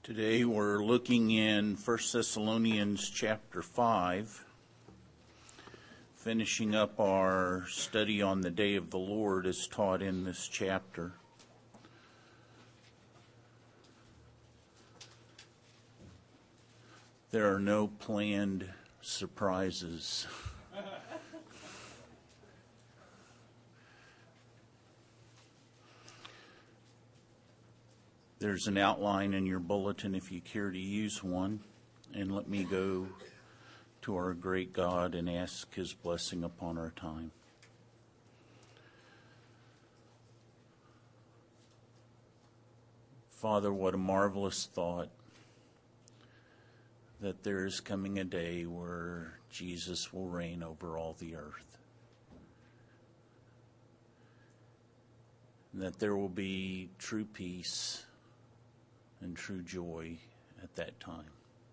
Today we're looking in 1 Thessalonians chapter 5, finishing up our study on the day of the Lord as taught in this chapter. There are no planned surprises. There's an outline in your bulletin if you care to use one. And let me go to our great God and ask His blessing upon our time. Father, what a marvelous thought that there is coming a day where Jesus will reign over all the earth. And that there will be true peace and true joy at that time.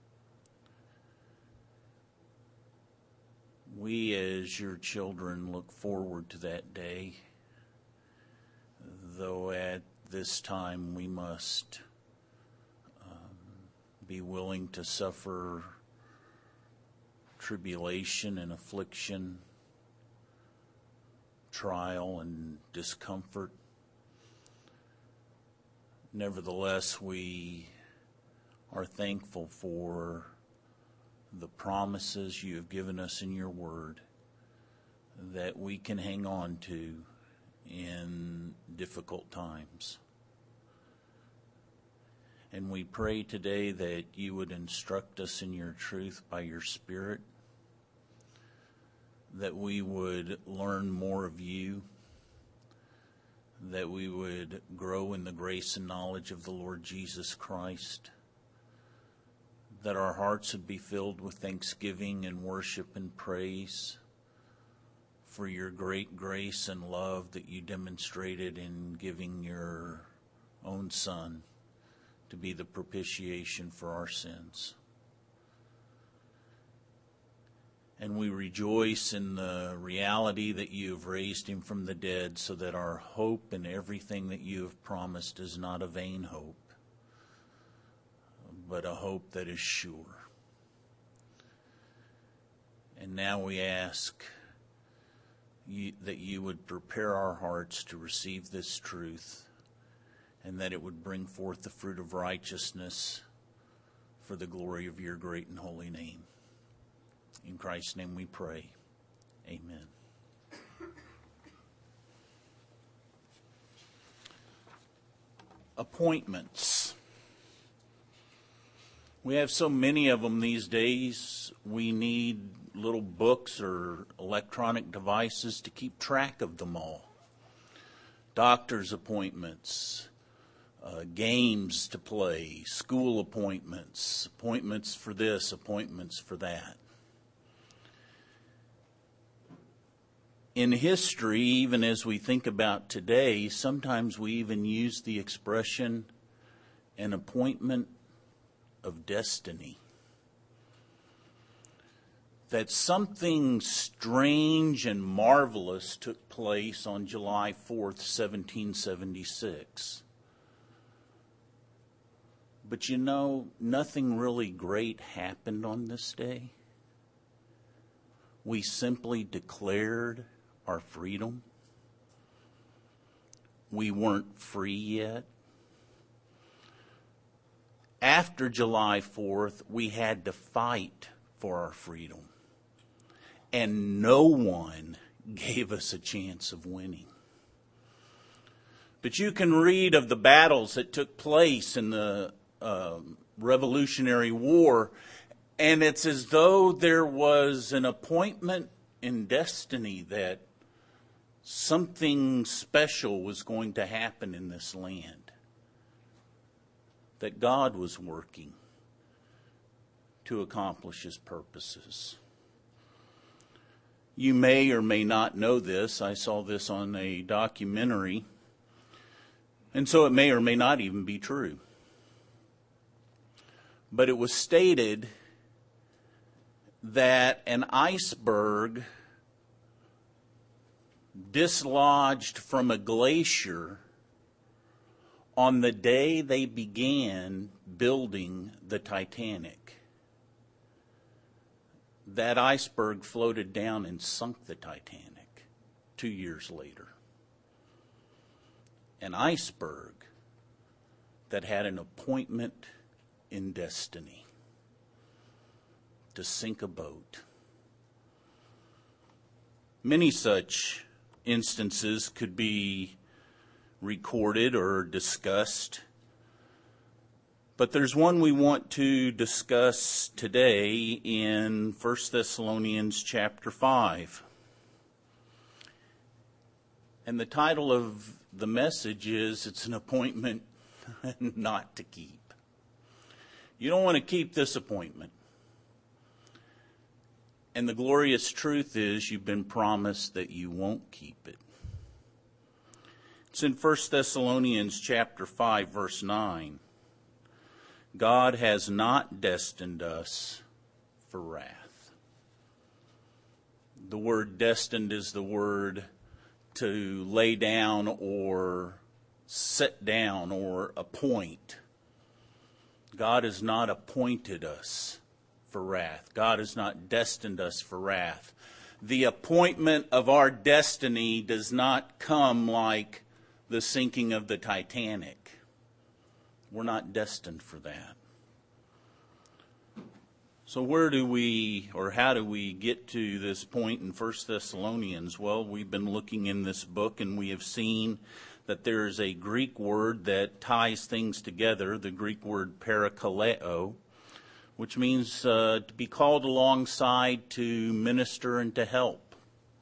We as your children look forward to that day, though at this time we must be willing to suffer tribulation and affliction, trial and discomfort. Nevertheless, we are thankful for the promises you have given us in your word that we can hang on to in difficult times. And we pray today that you would instruct us in your truth by your Spirit, that we would learn more of you, that we would grow in the grace and knowledge of the Lord Jesus Christ, that our hearts would be filled with thanksgiving and worship and praise for your great grace and love that you demonstrated in giving your own Son to be the propitiation for our sins. And we rejoice in the reality that you have raised him from the dead, so that our hope in everything that you have promised is not a vain hope, but a hope that is sure. And now we ask that you would prepare our hearts to receive this truth, and that it would bring forth the fruit of righteousness for the glory of your great and holy name. In Christ's name we pray. Amen. Appointments. We have so many of them these days. We need little books or electronic devices to keep track of them all. Doctor's appointments, games to play, school appointments, appointments for this, appointments for that. In history, even as we think about today, sometimes we even use the expression an appointment of destiny. That something strange and marvelous took place on July 4th, 1776. But you know, nothing really great happened on this day. We simply declared our freedom. We weren't free yet. After July 4th, we had to fight for our freedom. And no one gave us a chance of winning. But you can read of the battles that took place in the Revolutionary War, and it's as though there was an appointment in destiny that something special was going to happen in this land, that God was working to accomplish his purposes. You may or may not know this. I saw this on a documentary, and so it may or may not even be true. But it was stated that an iceberg dislodged from a glacier on the day they began building the Titanic, that iceberg floated down and sunk the Titanic 2 years later. An iceberg that had an appointment in destiny to sink a boat. Many such instances could be recorded or discussed, but there's one we want to discuss today in 1 Thessalonians chapter 5. And the title of the message is, it's an appointment not to keep. You don't want to keep this appointment. And the glorious truth is you've been promised that you won't keep it. It's in 1 Thessalonians chapter 5, verse 9. God has not destined us for wrath. The word destined is the word to lay down or set down or appoint. God has not appointed us for wrath. God has not destined us for wrath. The appointment of our destiny does not come like the sinking of the Titanic. We're not destined for that. So how do we get to this point in 1 Thessalonians? Well, we've been looking in this book and we have seen that there is a Greek word that ties things together, the Greek word parakaleo, which means to be called alongside to minister and to help.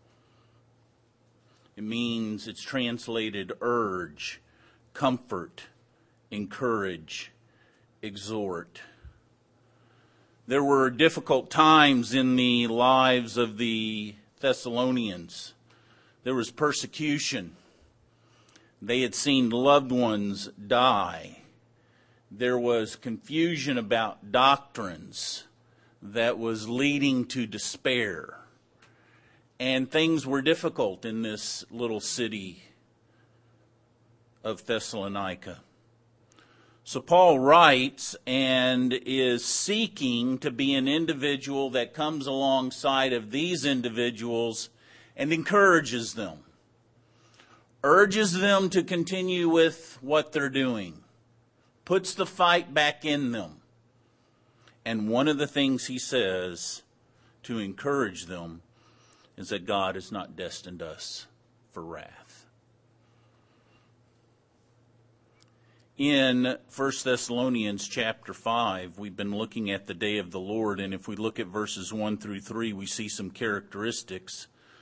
It means it's translated urge, comfort, encourage, exhort. There were difficult times in the lives of the Thessalonians. There was persecution. They had seen loved ones die. There was confusion about doctrines that was leading to despair. And things were difficult in this little city of Thessalonica. So Paul writes and is seeking to be an individual that comes alongside of these individuals and encourages them, urges them to continue with what they're doing, puts the fight back in them. And one of the things he says to encourage them is that God has not destined us for wrath. In 1 Thessalonians chapter 5, we've been looking at the day of the Lord, and if we look at verses 1 through 3, we see some characteristics.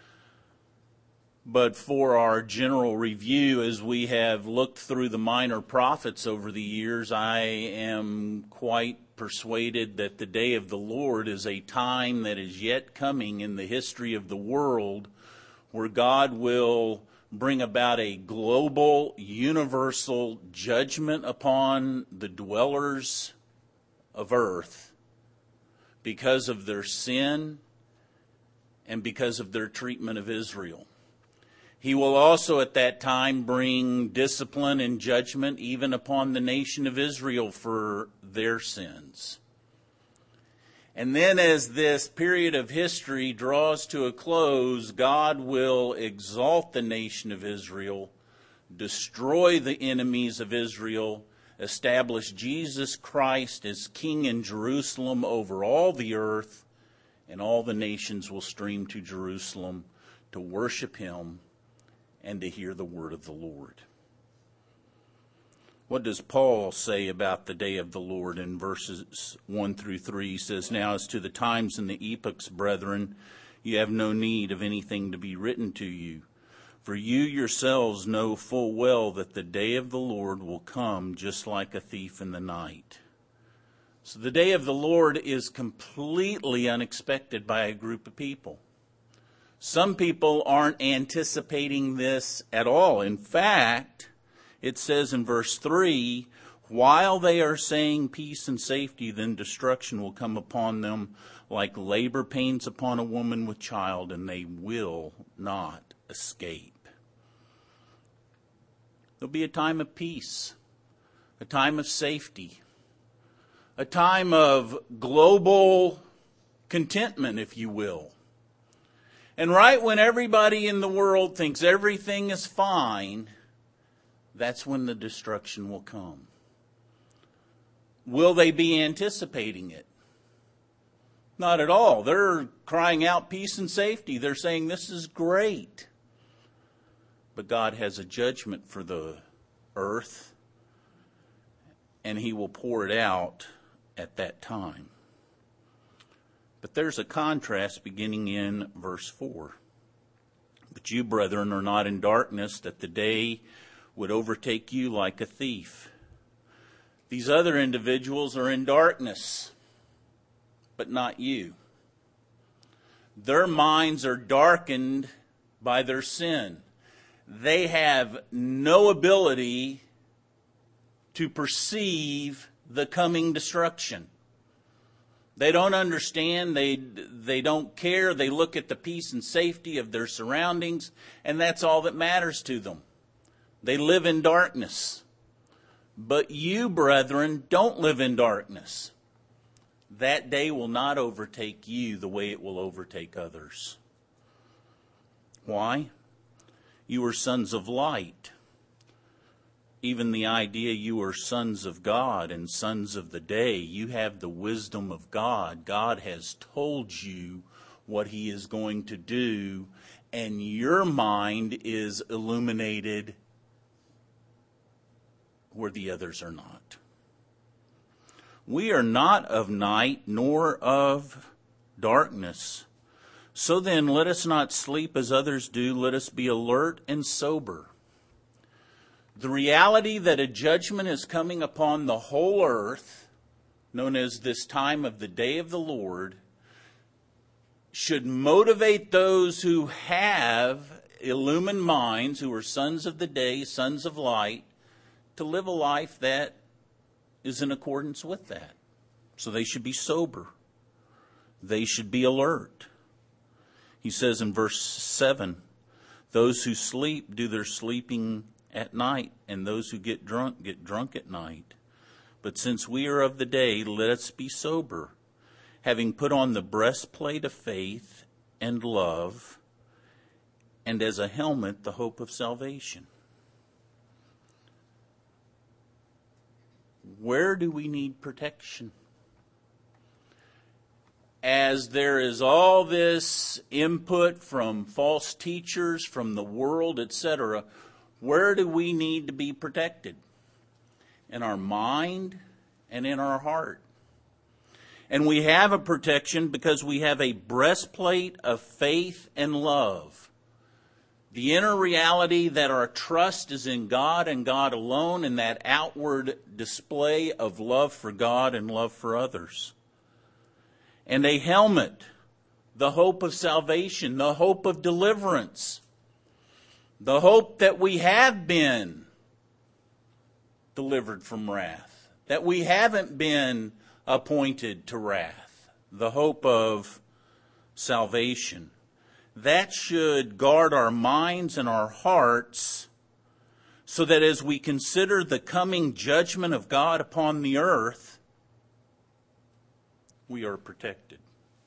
But for our general review, as we have looked through the minor prophets over the years, I am quite persuaded that the day of the Lord is a time that is yet coming in the history of the world where God will bring about a global, universal judgment upon the dwellers of earth because of their sin and because of their treatment of Israel. He will also at that time bring discipline and judgment even upon the nation of Israel for their sins. And then as this period of history draws to a close, God will exalt the nation of Israel, destroy the enemies of Israel, establish Jesus Christ as King in Jerusalem over all the earth, and all the nations will stream to Jerusalem to worship him and to hear the word of the Lord. What does Paul say about the day of the Lord in verses 1 through 3? He says, "Now as to the times and the epochs, brethren, you have no need of anything to be written to you. For you yourselves know full well that the day of the Lord will come just like a thief in the night." So the day of the Lord is completely unexpected by a group of people. Some people aren't anticipating this at all. In fact, it says in verse 3, while they are saying peace and safety, then destruction will come upon them like labor pains upon a woman with child, and they will not escape. There'll be a time of peace a time of safety, a time of global contentment, if you will. And right when everybody in the world thinks everything is fine, that's when the destruction will come. Will they be anticipating it? Not at all. They're crying out peace and safety. They're saying this is great. But God has a judgment for the earth, and He will pour it out at that time. But there's a contrast beginning in verse 4. But you, brethren, are not in darkness, that the day would overtake you like a thief. These other individuals are in darkness, but not you. Their minds are darkened by their sin. They have no ability to perceive the coming destruction. They don't understand, they don't care, they look at the peace and safety of their surroundings, and that's all that matters to them. They live in darkness. But you, brethren, don't live in darkness. That day will not overtake you the way it will overtake others. Why? You are sons of light. Even the idea you are sons of God and sons of the day, you have the wisdom of God. God has told you what He is going to do, and your mind is illuminated where the others are not. We are not of night nor of darkness. So then, let us not sleep as others do. Let us be alert and sober. The reality that a judgment is coming upon the whole earth, known as this time of the day of the Lord, should motivate those who have illumined minds, who are sons of the day, sons of light, to live a life that is in accordance with that. So they should be sober. They should be alert. He says in verse 7, those who sleep do their sleeping at night, and those who get drunk at night. But since we are of the day, let us be sober, having put on the breastplate of faith and love, and as a helmet the hope of salvation. Where do we need protection? As there is all this input from false teachers, from the world, etc., where do we need to be protected? In our mind and in our heart. And we have a protection because we have a breastplate of faith and love. The inner reality that our trust is in God and God alone, and that outward display of love for God and love for others. And a helmet, the hope of salvation, the hope of deliverance, the hope that we have been delivered from wrath, that we haven't been appointed to wrath, the hope of salvation. That should guard our minds and our hearts so that as we consider the coming judgment of God upon the earth, we are protected.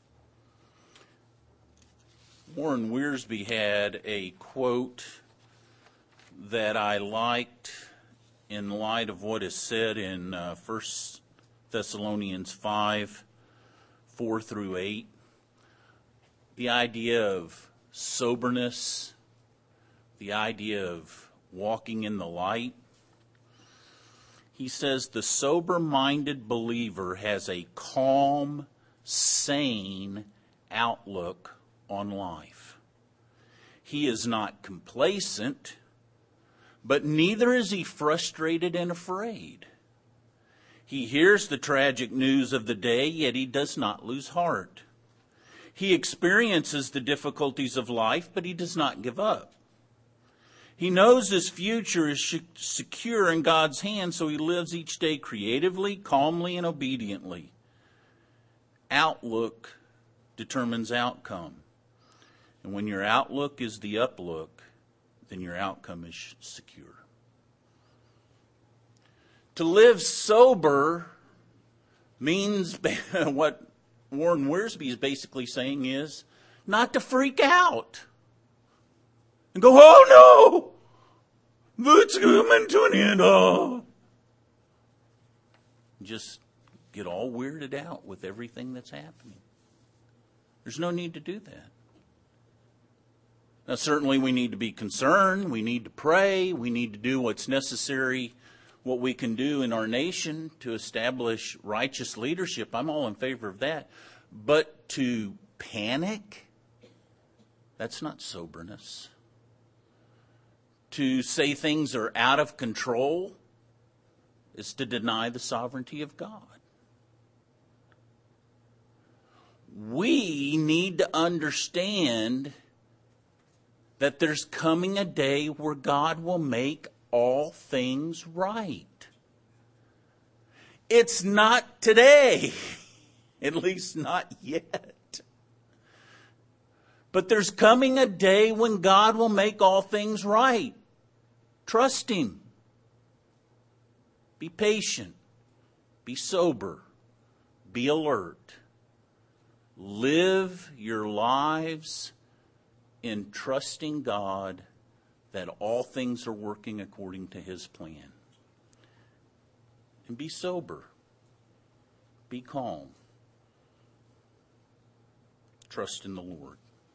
Warren Wiersbe had a quote that I liked in light of what is said in 1 Thessalonians 5, 4 through 8. The idea of soberness, the idea of walking in the light. He says the sober-minded believer has a calm, sane outlook on life. He is not complacent, but neither is he frustrated and afraid. He hears the tragic news of the day, yet he does not lose heart. He experiences the difficulties of life, but he does not give up. He knows his future is secure in God's hands, so he lives each day creatively, calmly, and obediently. Outlook determines outcome. And when your outlook is the uplook, then your outcome is secure. To live sober means what Warren Wiersbe is basically saying is not to freak out and go, oh no, it's coming to an end. Oh. Just get all weirded out with everything that's happening. There's no need to do that. Now, certainly we need to be concerned. We need to pray. We need to do what's necessary, what we can do in our nation to establish righteous leadership. I'm all in favor of that. But to panic, that's not soberness. To say things are out of control is to deny the sovereignty of God. We need to understand that there's coming a day where God will make all things right. It's not today, at least not yet. But there's coming a day when God will make all things right. Trust Him. Be patient. Be sober. Be alert. Live your lives in trusting God that all things are working according to His plan. And be sober. Be calm. Trust in the Lord.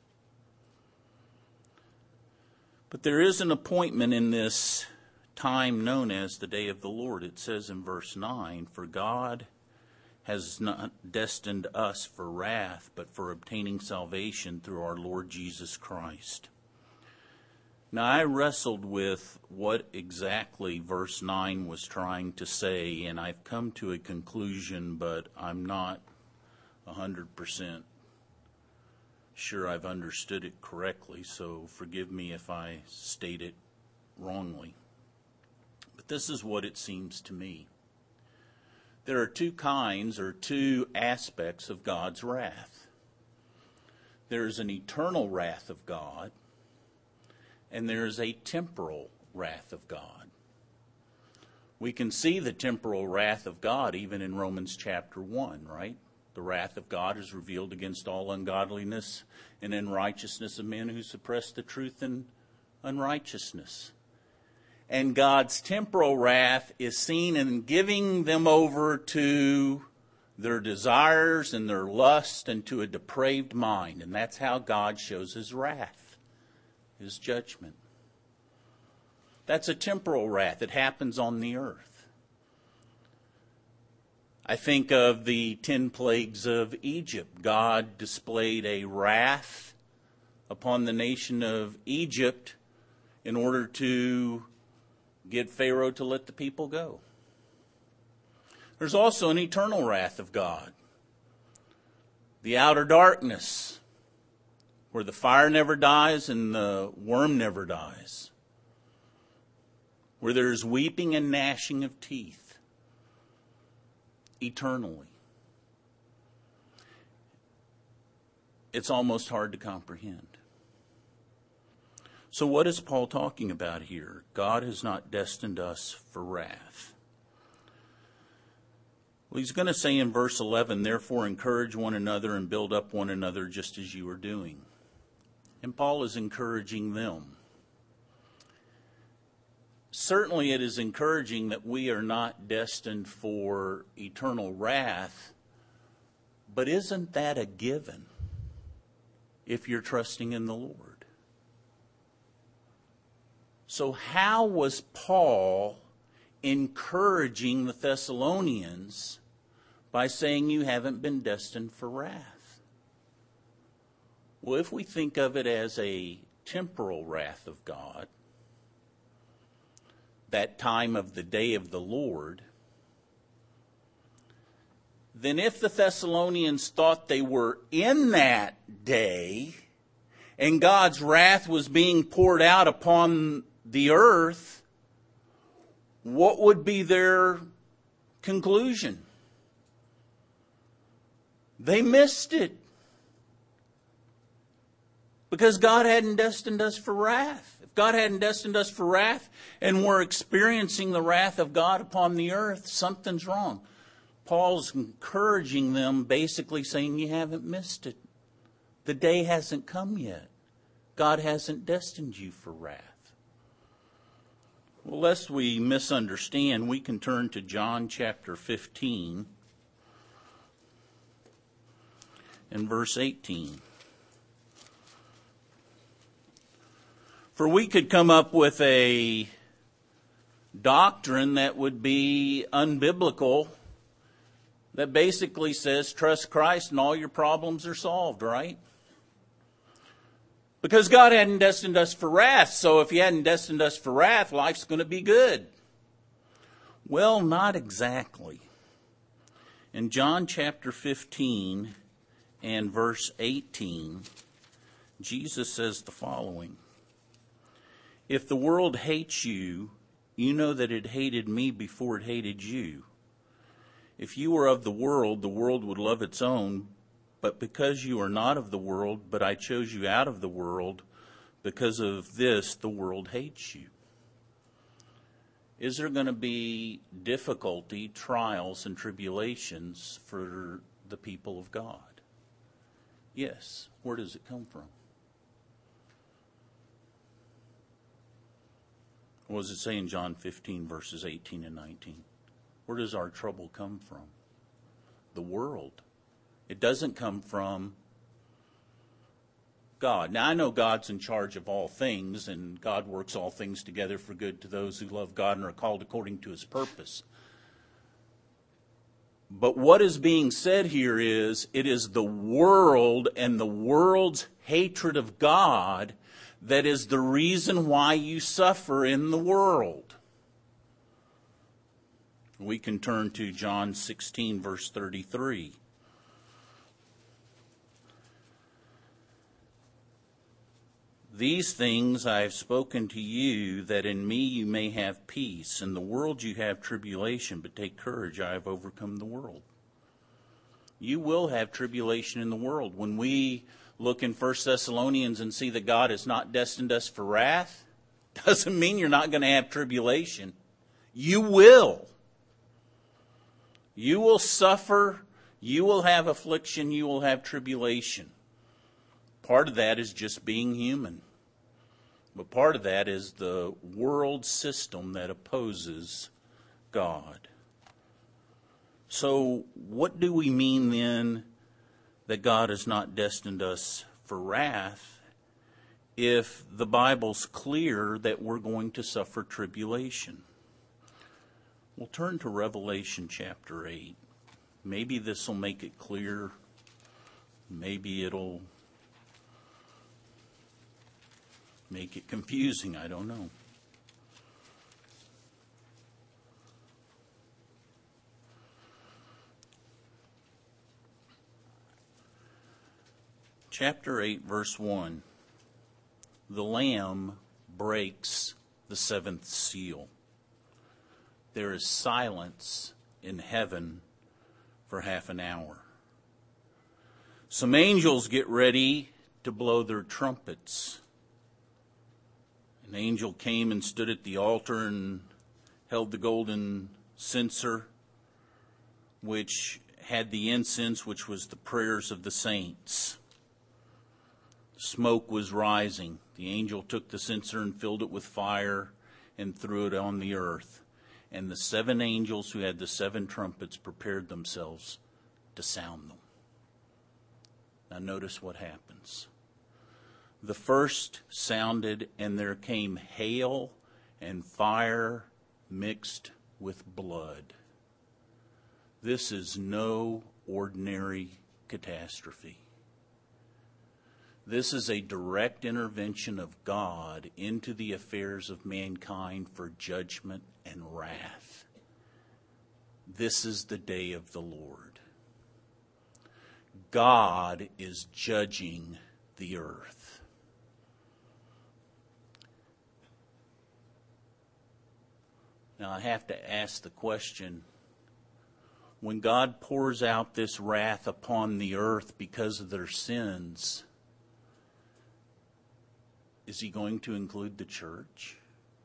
But there is an appointment in this time known as the day of the Lord. It says in verse 9, "For God has not destined us for wrath, but for obtaining salvation through our Lord Jesus Christ." Now, I wrestled with what exactly verse 9 was trying to say, and I've come to a conclusion, but I'm not 100% sure I've understood it correctly, so forgive me if I state it wrongly. But this is what it seems to me. There are two kinds or two aspects of God's wrath. There's an eternal wrath of God, and there's a temporal wrath of God. We can see the temporal wrath of God even in Romans chapter 1, right? The wrath of God is revealed against all ungodliness and unrighteousness of men who suppress the truth in unrighteousness. And God's temporal wrath is seen in giving them over to their desires and their lust and to a depraved mind. And that's how God shows His wrath, His judgment. That's a temporal wrath. It happens on the earth. I think of the 10 plagues of Egypt. God displayed a wrath upon the nation of Egypt in order to get Pharaoh to let the people go. There's also an eternal wrath of God. The outer darkness, where the fire never dies and the worm never dies. Where there's weeping and gnashing of teeth. Eternally. It's almost hard to comprehend. So what is Paul talking about here? God has not destined us for wrath. Well, he's going to say in verse 11, "Therefore encourage one another and build up one another just as you are doing." And Paul is encouraging them. Certainly it is encouraging that we are not destined for eternal wrath, but isn't that a given if you're trusting in the Lord? So how was Paul encouraging the Thessalonians by saying you haven't been destined for wrath? Well, if we think of it as a temporal wrath of God, that time of the day of the Lord, then if the Thessalonians thought they were in that day and God's wrath was being poured out upon the earth, what would be their conclusion? They missed it. Because God hadn't destined us for wrath. If God hadn't destined us for wrath and we're experiencing the wrath of God upon the earth, something's wrong. Paul's encouraging them, basically saying, you haven't missed it. The day hasn't come yet. God hasn't destined you for wrath. Well, lest we misunderstand, we can turn to John chapter 15 and verse 18. For we could come up with a doctrine that would be unbiblical, that basically says trust Christ and all your problems are solved, right? Because God hadn't destined us for wrath, so if He hadn't destined us for wrath, life's going to be good. Well, not exactly. In John chapter 15 and verse 18, Jesus says the following. If the world hates you, you know that it hated me before it hated you. If you were of the world would love its own. But because you are not of the world, but I chose you out of the world, because of this, the world hates you. Is there going to be difficulty, trials, and tribulations for the people of God? Yes. Where does it come from? What does it say in John 15, verses 18 and 19? Where does our trouble come from? The world. It doesn't come from God. Now, I know God's in charge of all things, and God works all things together for good to those who love God and are called according to His purpose. But what is being said here is, it is the world and the world's hatred of God that is the reason why you suffer in the world. We can turn to John 16, verse 33. These things I have spoken to you, that in me you may have peace. In the world you have tribulation, but take courage, I have overcome the world. You will have tribulation in the world. When we look in 1 Thessalonians and see that God has not destined us for wrath, doesn't mean you're not going to have tribulation. You will. You will suffer. You will have affliction. You will have tribulation. Part of that is just being human. But part of that is the world system that opposes God. So what do we mean then that God has not destined us for wrath if the Bible's clear that we're going to suffer tribulation? We'll turn to Revelation chapter 8. Maybe this will make it clear. Maybe it'll make it confusing. I don't know. Chapter 8, verse 1. The Lamb breaks the seventh seal. There is silence in heaven for half an hour. Some angels get ready to blow their trumpets. An angel came and stood at the altar and held the golden censer, which had the incense, which was the prayers of the saints. Smoke was rising. The angel took the censer and filled it with fire and threw it on the earth. And the seven angels who had the seven trumpets prepared themselves to sound them. Now notice what happens. The first sounded, and there came hail and fire mixed with blood. This is no ordinary catastrophe. This is a direct intervention of God into the affairs of mankind for judgment and wrath. This is the day of the Lord. God is judging the earth. Now I have to ask the question, when God pours out this wrath upon the earth because of their sins, Is he going to include the church?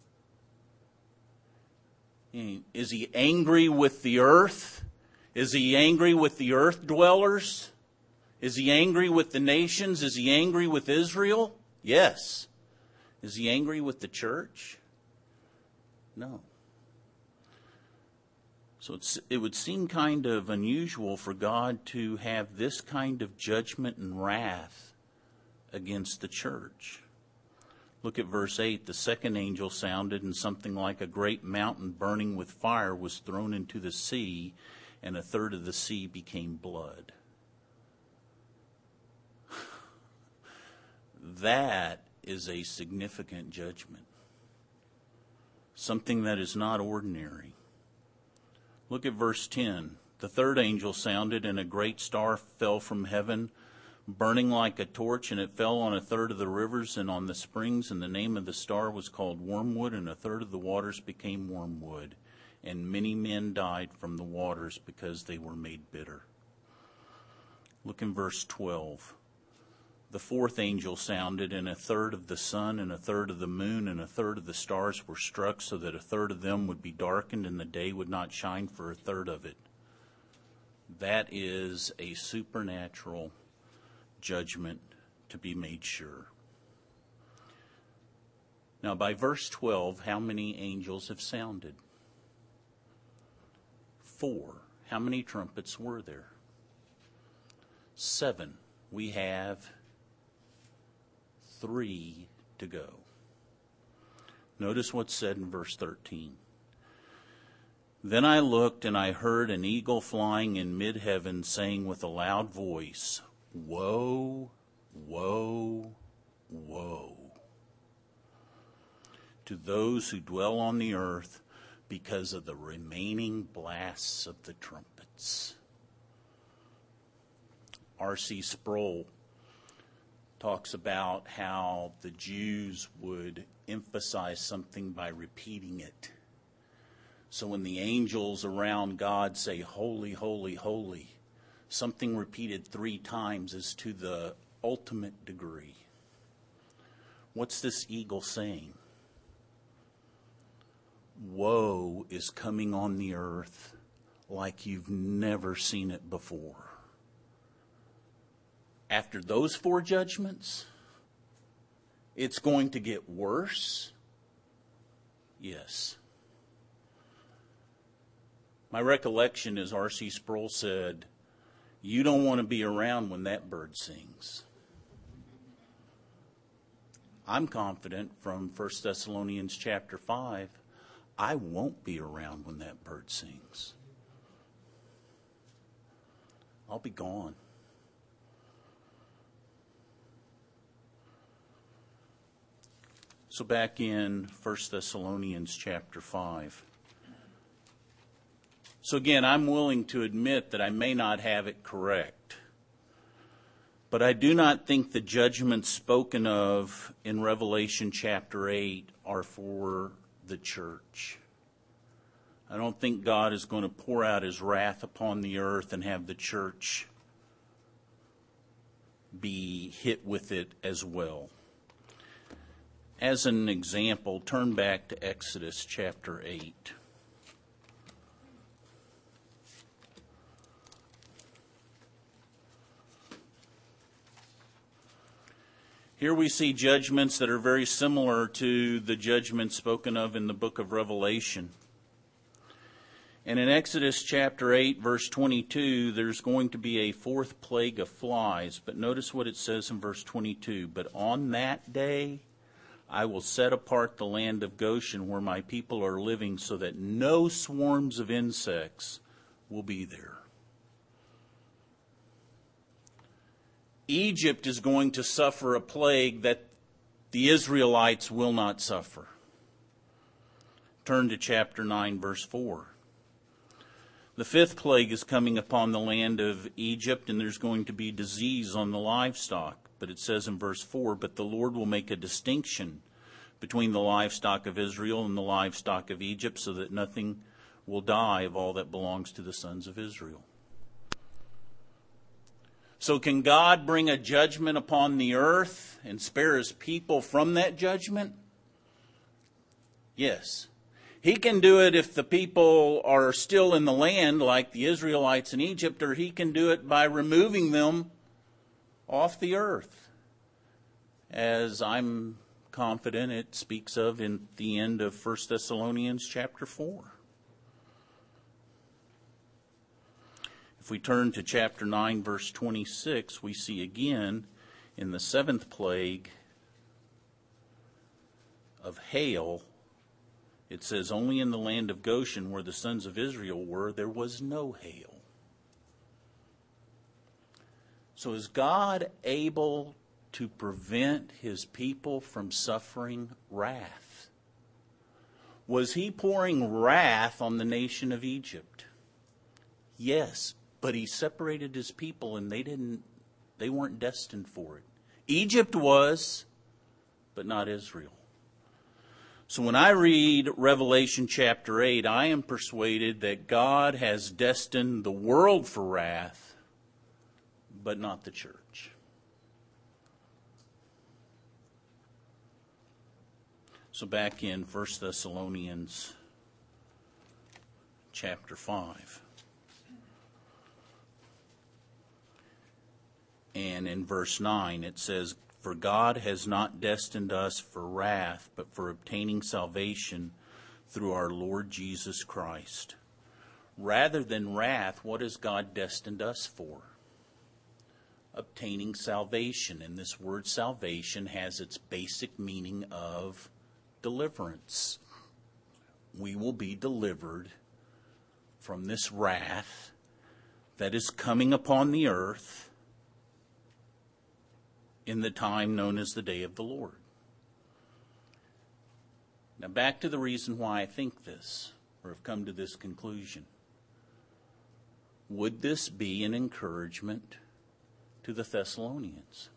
Is he angry with the earth? Is he angry with the earth dwellers? Is he angry with the nations? Is he angry with Israel? Yes. Is he angry with the church? No. So it would seem kind of unusual for God to have this kind of judgment and wrath against the church. Look at verse 8. The second angel sounded, and something like a great mountain burning with fire was thrown into the sea, and a third of the sea became blood. That is a significant judgment. Something that is not ordinary. Look at verse 10. The third angel sounded, and a great star fell from heaven, burning like a torch, and it fell on a third of the rivers and on the springs, and the name of the star was called Wormwood, and a third of the waters became wormwood, and many men died from the waters because they were made bitter. Look in verse 12. The fourth angel sounded, and a third of the sun and a third of the moon and a third of the stars were struck, so that a third of them would be darkened, and the day would not shine for a third of it. That is a supernatural judgment to be made sure. Now, by verse 12, how many angels have sounded? 4. How many trumpets were there? 7. We have 3 to go. Notice what's said in verse 13. Then I looked, and I heard an eagle flying in mid-heaven, saying with a loud voice, Woe, woe, woe to those who dwell on the earth because of the remaining blasts of the trumpets. R.C. Sproul talks about how the Jews would emphasize something by repeating it. So when the angels around God say, holy, holy, holy, something repeated 3 times is to the ultimate degree. What's this eagle saying? Woe is coming on the earth like you've never seen it before. After those 4 judgments, it's going to get worse? Yes. My recollection is R.C. Sproul said, you don't want to be around when that bird sings. I'm confident from 1 Thessalonians chapter 5, I won't be around when that bird sings. I'll be gone. So back in 1 Thessalonians chapter 5. So again, I'm willing to admit that I may not have it correct. But I do not think the judgments spoken of in Revelation chapter 8 are for the church. I don't think God is going to pour out his wrath upon the earth and have the church be hit with it as well. As an example, turn back to Exodus chapter 8. Here we see judgments that are very similar to the judgments spoken of in the book of Revelation. And in Exodus chapter 8, verse 22, there's going to be a 4th plague of flies. But notice what it says in verse 22. But on that day I will set apart the land of Goshen where my people are living, so that no swarms of insects will be there. Egypt is going to suffer a plague that the Israelites will not suffer. Turn to chapter 9, verse 4. The 5th plague is coming upon the land of Egypt, and there's going to be disease on the livestock. But it says in verse 4, but the Lord will make a distinction between the livestock of Israel and the livestock of Egypt, so that nothing will die of all that belongs to the sons of Israel. So can God bring a judgment upon the earth and spare his people from that judgment? Yes. He can do it if the people are still in the land like the Israelites in Egypt, or he can do it by removing them off the earth, as I'm confident it speaks of in the end of 1 Thessalonians chapter 4. If we turn to chapter 9, verse 26, we see again in the seventh plague of hail, it says, only in the land of Goshen, where the sons of Israel were, there was no hail. So is God able to prevent his people from suffering wrath? Was he pouring wrath on the nation of Egypt? Yes, but he separated his people and they weren't destined for it. Egypt was, but not Israel. So when I read Revelation chapter 8, I am persuaded that God has destined the world for wrath, but not the church. So back in 1 Thessalonians chapter 5. And in verse 9 it says, for God has not destined us for wrath, but for obtaining salvation through our Lord Jesus Christ. Rather than wrath, what has God destined us for? Obtaining salvation. And this word salvation has its basic meaning of deliverance. We will be delivered from this wrath that is coming upon the earth in the time known as the day of the Lord. Now back to the reason why I think this, or have come to this conclusion. Would this be an encouragement to the Thessalonians?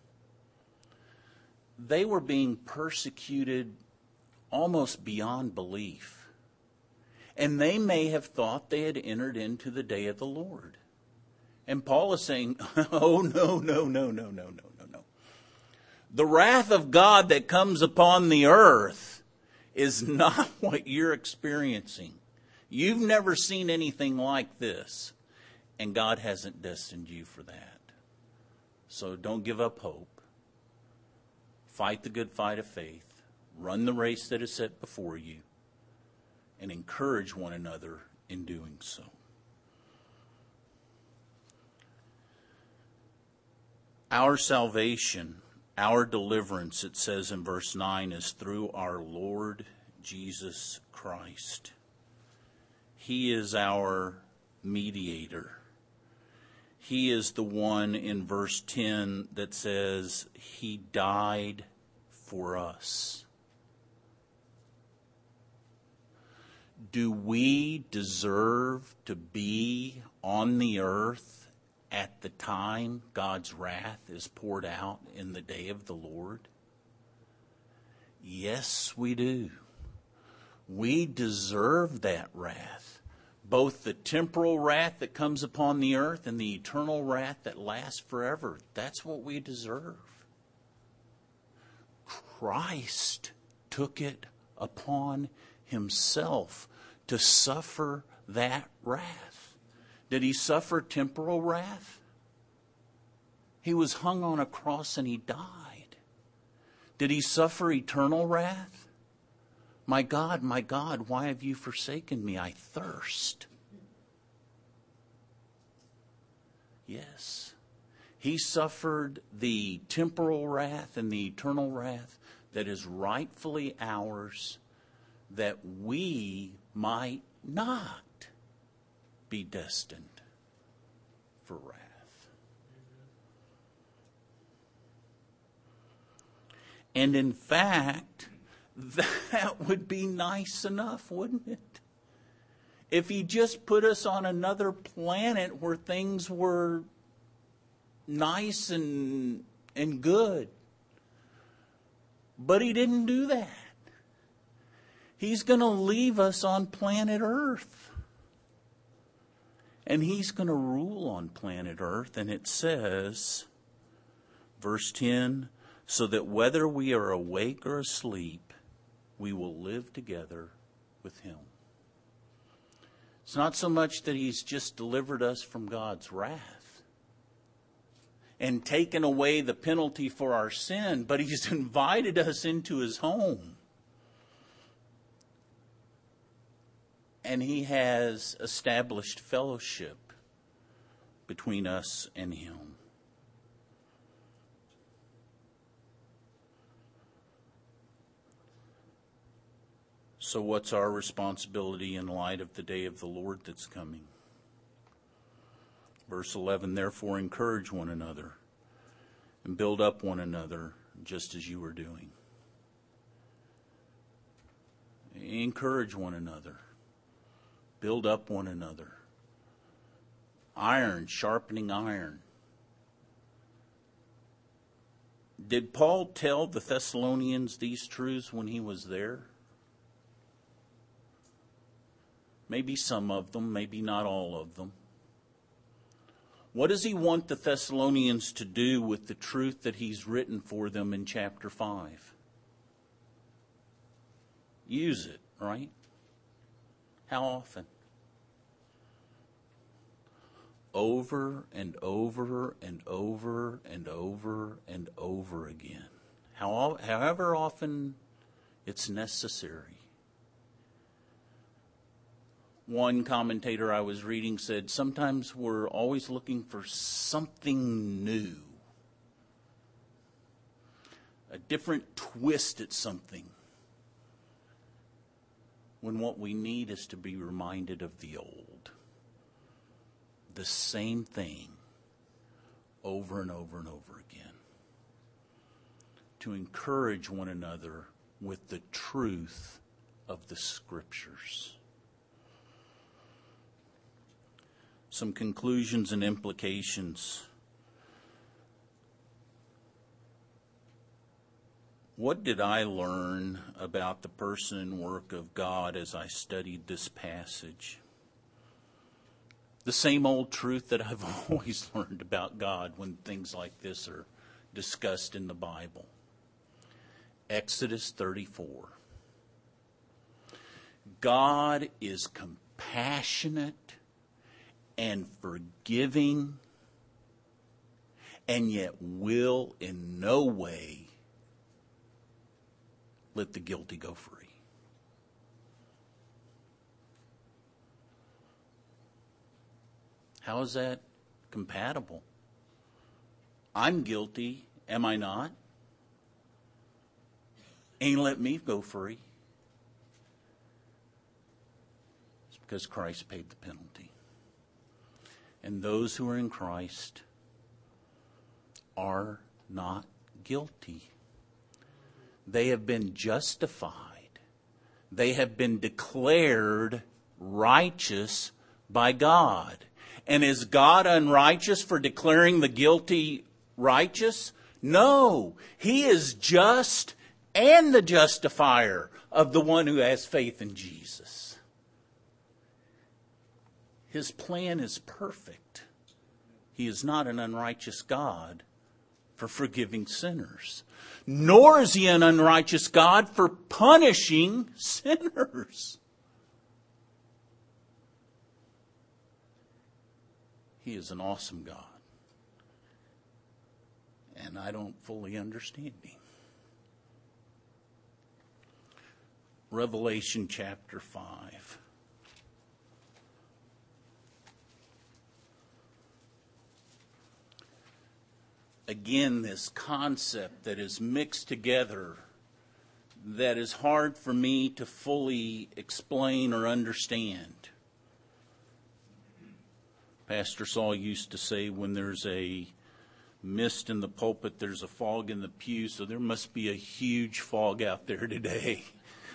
They were being persecuted almost beyond belief. And they may have thought they had entered into the day of the Lord. And Paul is saying, oh, no. The wrath of God that comes upon the earth is not what you're experiencing. You've never seen anything like this, and God hasn't destined you for that. So don't give up hope. Fight the good fight of faith. Run the race that is set before you, and encourage one another in doing so. Our salvation, our deliverance, it says in verse 9, is through our Lord Jesus Christ. He is our mediator. He is the one in verse 10 that says he died for us. Do we deserve to be on the earth at the time God's wrath is poured out in the day of the Lord? Yes, we do. We deserve that wrath. Both the temporal wrath that comes upon the earth and the eternal wrath that lasts forever. That's what we deserve. Christ took it upon himself to suffer that wrath. Did he suffer temporal wrath? He was hung on a cross and he died. Did he suffer eternal wrath? My God, why have you forsaken me? I thirst. Yes. He suffered the temporal wrath and the eternal wrath that is rightfully ours, that we might not be destined for wrath. And in fact, that would be nice enough, wouldn't it? If he just put us on another planet where things were nice and good. But he didn't do that. He's going to leave us on planet Earth. And he's going to rule on planet Earth. And it says, verse 10, so that whether we are awake or asleep, we will live together with him. It's not so much that he's just delivered us from God's wrath and taken away the penalty for our sin, but he's invited us into his home. And he has established fellowship between us and him. So what's our responsibility in light of the day of the Lord that's coming? Verse 11, therefore encourage one another and build up one another just as you are doing. Encourage one another. Build up one another. Iron sharpening iron. Did Paul tell the Thessalonians these truths when he was there? Maybe some of them, maybe not all of them. What does he want the Thessalonians to do with the truth that he's written for them in chapter 5? Use it, right? How often? Over and over and over and over and over again. However often it's necessary. One commentator I was reading said, sometimes we're always looking for something new. A different twist at something. When what we need is to be reminded of the old. The same thing over and over and over again. To encourage one another with the truth of the Scriptures. Some conclusions and implications. What did I learn about the person and work of God as I studied this passage? The same old truth that I've always learned about God when things like this are discussed in the Bible. Exodus 34. God is compassionate and forgiving, and yet will in no way let the guilty go free. How is that compatible? I'm guilty, am I not? Ain't let me go free. It's because Christ paid the penalty. And those who are in Christ are not guilty. They have been justified. They have been declared righteous by God. And is God unrighteous for declaring the guilty righteous? No. He is just and the justifier of the one who has faith in Jesus. His plan is perfect. He is not an unrighteous God for forgiving sinners. Nor is he an unrighteous God for punishing sinners. He is an awesome God. And I don't fully understand him. Revelation chapter 5. Again, this concept that is mixed together that is hard for me to fully explain or understand. Pastor Saul used to say when there's a mist in the pulpit, there's a fog in the pew, so there must be a huge fog out there today.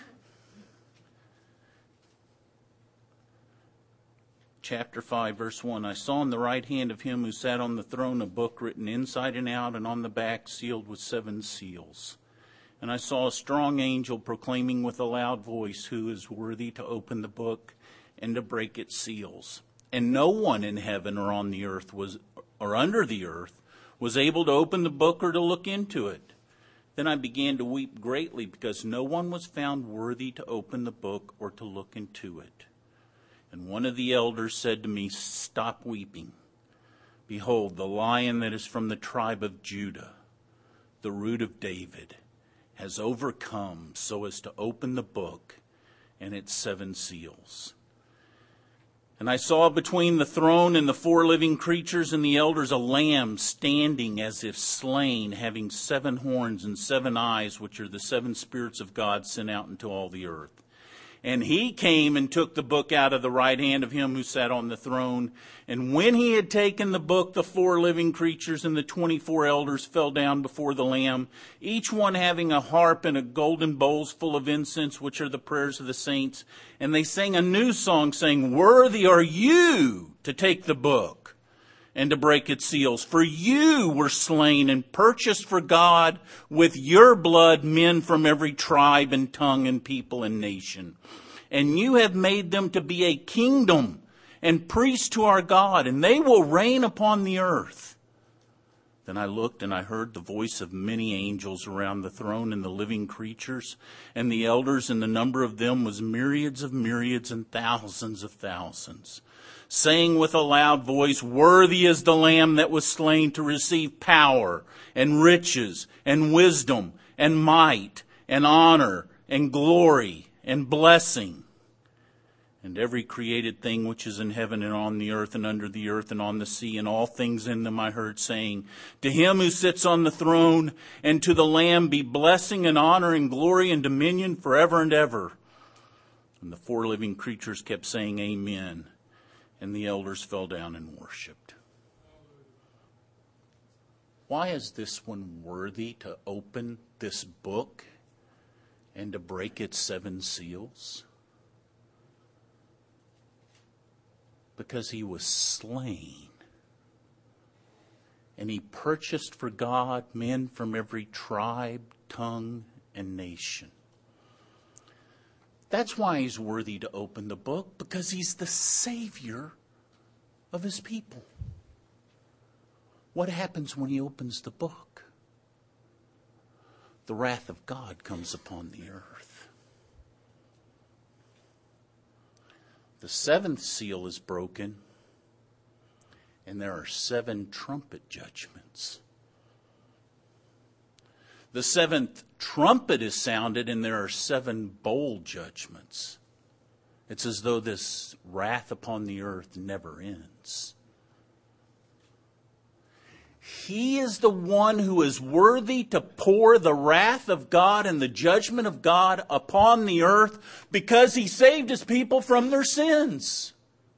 Chapter 5, verse 1, I saw in the right hand of him who sat on the throne a book written inside and out, and on the back sealed with 7 seals. And I saw a strong angel proclaiming with a loud voice, who is worthy to open the book and to break its seals. And no one in heaven or on the earth or under the earth was able to open the book or to look into it. Then I began to weep greatly because no one was found worthy to open the book or to look into it. And one of the elders said to me, "Stop weeping. Behold, the Lion that is from the tribe of Judah, the Root of David, has overcome so as to open the book and its 7 seals." And I saw between the throne and the 4 living creatures and the elders a lamb standing as if slain, having 7 horns and 7 eyes, which are the 7 spirits of God sent out into all the earth. And he came and took the book out of the right hand of him who sat on the throne. And when he had taken the book, the 4 living creatures and the 24 elders fell down before the Lamb, each one having a harp and a golden bowls full of incense, which are the prayers of the saints. And they sang a new song, saying, "Worthy are you to take the book and to break its seals. For you were slain and purchased for God with your blood men from every tribe and tongue and people and nation. And you have made them to be a kingdom and priests to our God, and they will reign upon the earth." Then I looked and I heard the voice of many angels around the throne and the living creatures and the elders, and the number of them was myriads of myriads and thousands of thousands, saying with a loud voice, "Worthy is the Lamb that was slain to receive power and riches and wisdom and might and honor and glory and blessing." And every created thing which is in heaven and on the earth and under the earth and on the sea and all things in them I heard saying, "To him who sits on the throne and to the Lamb be blessing and honor and glory and dominion forever and ever." And the 4 living creatures kept saying, "Amen." And the elders fell down and worshipped. Why is this one worthy to open this book and to break its 7 seals? Because he was slain. And he purchased for God men from every tribe, tongue, and nation. That's why he's worthy to open the book, because he's the Savior of his people. What happens when he opens the book? The wrath of God comes upon the earth. The 7th seal is broken, and there are 7 trumpet judgments. The 7th trumpet is sounded, and there are 7 bowl judgments. It's as though this wrath upon the earth never ends. He is the one who is worthy to pour the wrath of God and the judgment of God upon the earth because he saved his people from their sins.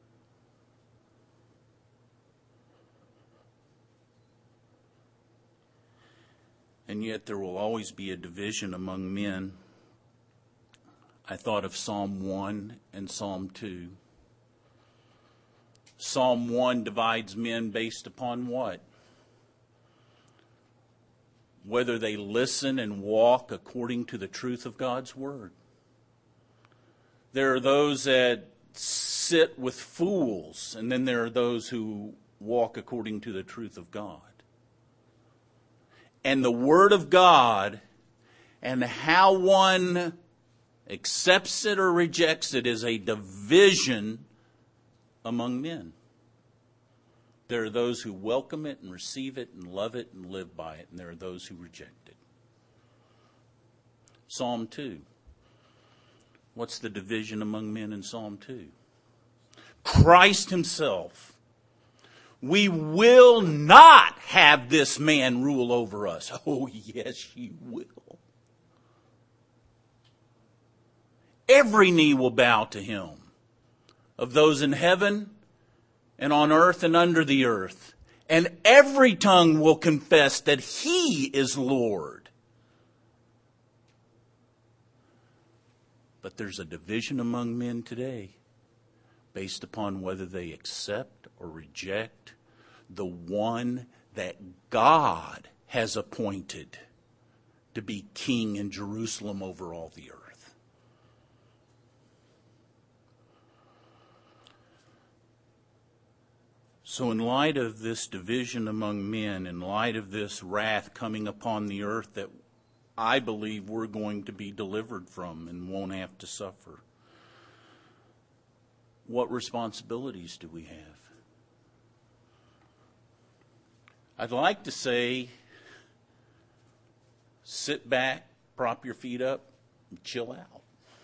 And yet there will always be a division among men. I thought of Psalm 1 and Psalm 2. Psalm 1 divides men based upon what? Whether they listen and walk according to the truth of God's word. There are those that sit with fools, and then there are those who walk according to the truth of God. And the word of God and how one accepts it or rejects it is a division among men. There are those who welcome it and receive it and love it and live by it, and there are those who reject it. Psalm 2. What's the division among men in Psalm 2? Christ himself. We will not have this man rule over us. Oh, yes, you will. Every knee will bow to him, of those in heaven and on earth and under the earth. And every tongue will confess that he is Lord. But there's a division among men today based upon whether they accept or reject the one that God has appointed to be king in Jerusalem over all the earth. So in light of this division among men, in light of this wrath coming upon the earth that I believe we're going to be delivered from and won't have to suffer, what responsibilities do we have? I'd like to say, sit back, prop your feet up, and chill out.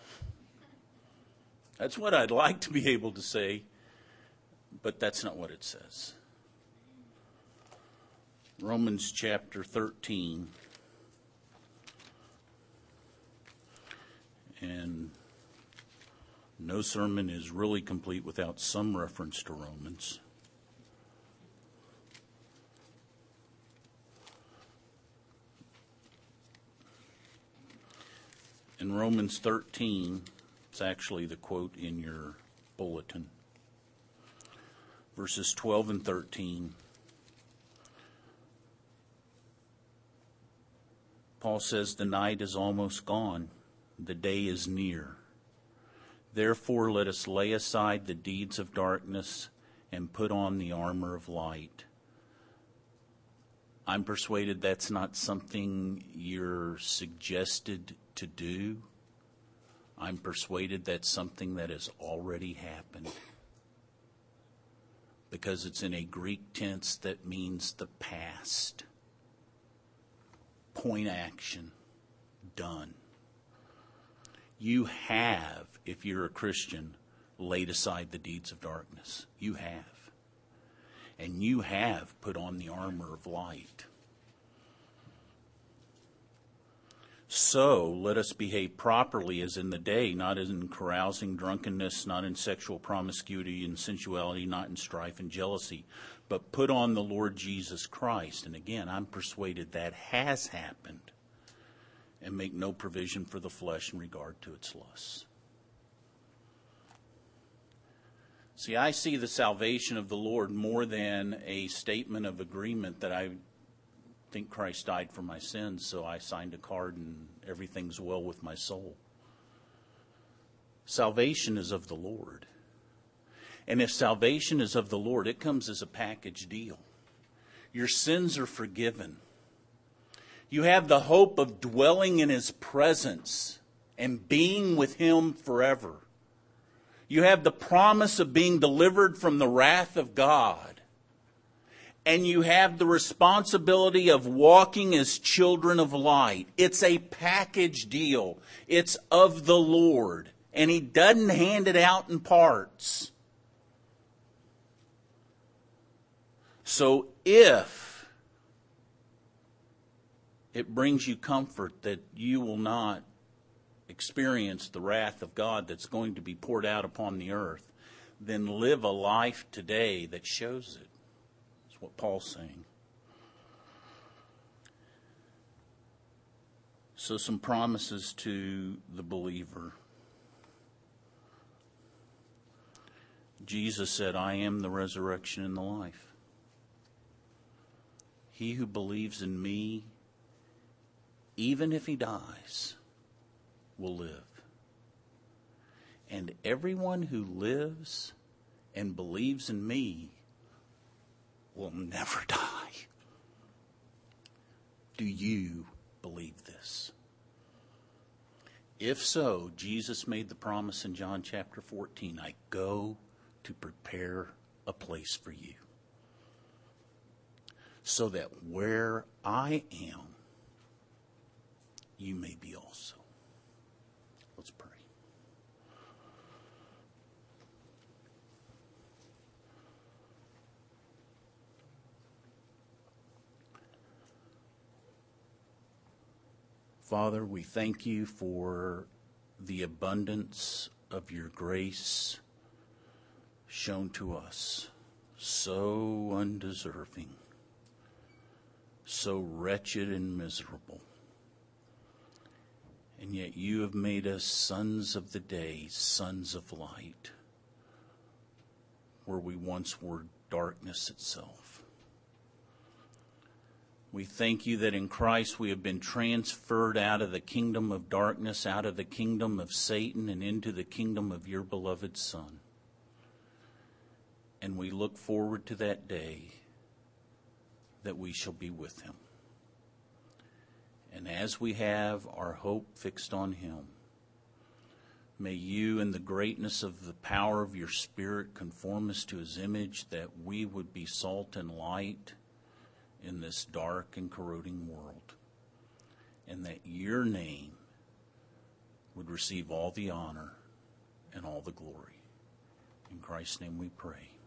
That's what I'd like to be able to say, but that's not what it says. Romans chapter 13. And no sermon is really complete without some reference to Romans. In Romans 13, it's actually the quote in your bulletin. Verses 12 and 13. Paul says, the night is almost gone. The day is near. Therefore, let us lay aside the deeds of darkness and put on the armor of light. I'm persuaded that's not something you're suggested to do. I'm persuaded that's something that has already happened. Because it's in a Greek tense that means the past. Point action. Done. You have, if you're a Christian, laid aside the deeds of darkness. You have. And you have put on the armor of light. So let us behave properly as in the day, not in carousing, drunkenness, not in sexual promiscuity and sensuality, not in strife and jealousy, but put on the Lord Jesus Christ. And again, I'm persuaded that has happened. And make no provision for the flesh in regard to its lusts. See, I see the salvation of the Lord more than a statement of agreement that I think Christ died for my sins, so I signed a card and everything's well with my soul. Salvation is of the Lord. And if salvation is of the Lord, it comes as a package deal. Your sins are forgiven. You have the hope of dwelling in His presence and being with Him forever. You have the promise of being delivered from the wrath of God. And you have the responsibility of walking as children of light. It's a package deal. It's of the Lord. And He doesn't hand it out in parts. So if it brings you comfort that you will not experience the wrath of God that's going to be poured out upon the earth, then live a life today that shows it. That's what Paul's saying. So some promises to the believer. Jesus said, I am the resurrection and the life. He who believes in me, even if he dies, will live. And everyone who lives and believes in me will never die. Do you believe this? If so, Jesus made the promise in John chapter 14, I go to prepare a place for you, so that where I am, you may be also. Let's pray. Father, we thank you for the abundance of your grace shown to us, so undeserving, so wretched and miserable. And yet you have made us sons of the day, sons of light, where we once were darkness itself. We thank you that in Christ we have been transferred out of the kingdom of darkness, out of the kingdom of Satan, and into the kingdom of your beloved Son. And we look forward to that day that we shall be with him. And as we have our hope fixed on him, may you, in the greatness of the power of your Spirit, conform us to his image, that we would be salt and light in this dark and corroding world, and that your name would receive all the honor and all the glory. In Christ's name we pray.